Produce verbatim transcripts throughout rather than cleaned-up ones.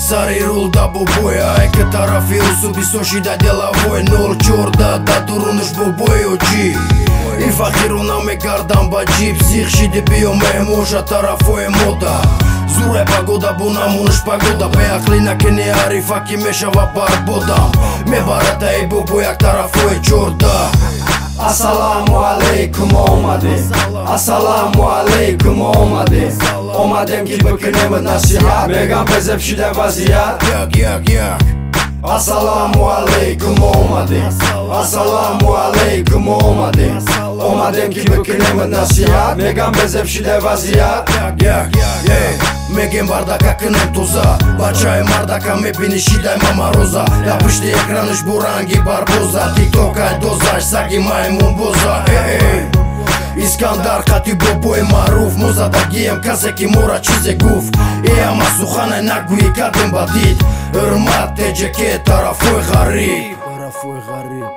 Комиссарий рул да бобоя Эка тарафи особистоși да деловой Нол чорда да дуруныш бобой очи И фахируна ме гардан баджи Психши де био ме можа тарафой мода Зуре пагода буна мунш пагода Беахлина кене ари факи мешава барбодам Ме барата и бобояк тарафой чорда Assalamu alaikum omade Assalamu alaikum omade Omadem ki bıkınımı nasihat Megan bezep şide vaziyat Yak yak yak Assalamu alaikum omade Assalamu alaikum omade Omadem ki bıkınımı nasihat Megan bezep şide vaziyat Yak yak yak Меген бардака кынем тоза Бачай мардака ме пинишидай мама роза Япышти экраныш буранги барбоза Тиктокай дозаш саги маймун боза Искандар хати бобой маруф Моза да гием казеки мора чизе гуф И ама суханай нагуи кадем бадид Hürmat teceke tarafoy garip Tarafoy garip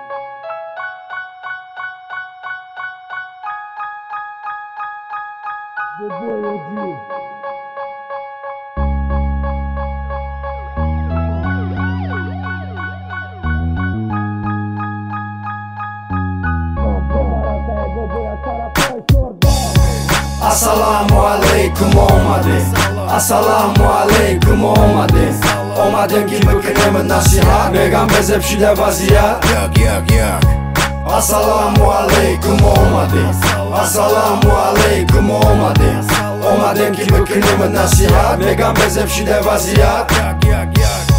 Boboi oji Assalamu alaikum omade Assalamu alaikum omade Omadem ki bıkınımı nasihat Megan bezep şide vaziyat Yak yak yak Assalamu alaikum omade Assalamu alaikum omade Omadem ki bıkınımı nasihat Megan bezep şide vaziyat Yak yak yak